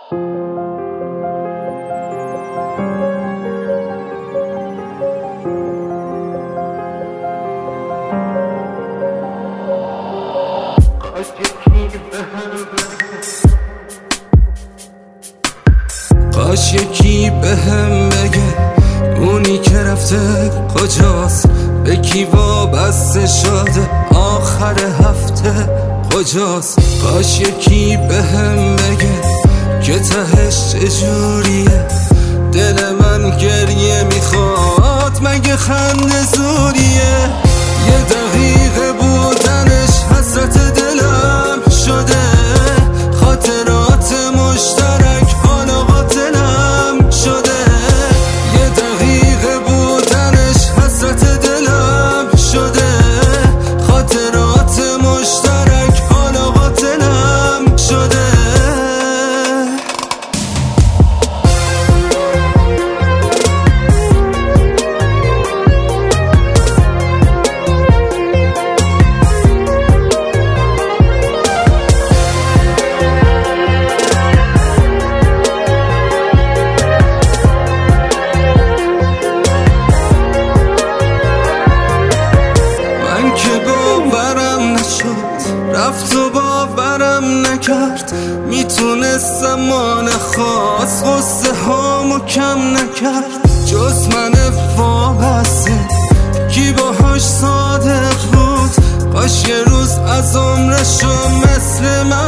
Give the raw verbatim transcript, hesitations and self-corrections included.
کاش یکی بهم بگه اونی که رفته کجاست، به کی وابسته شده آخر هفته کجاست. کاش یکی بهم بگه که تهش چجوریه، دل من گریه میخواد مگه خنده زوریه. یه دقیقه بودنش حسرت دلم شده، خاطرات مشترک حالا قاتلم شده. یه دقیقه بودنش حسرت دلم شده، خاطرات مشترک حالا قاتلم شده. رفت و باورم نکرد، میتونستم ما نخواست غصه هامو کم نکرد. جز من وابسته کی باهاش صادق بود، کاش یه روز از عمرشو مثل من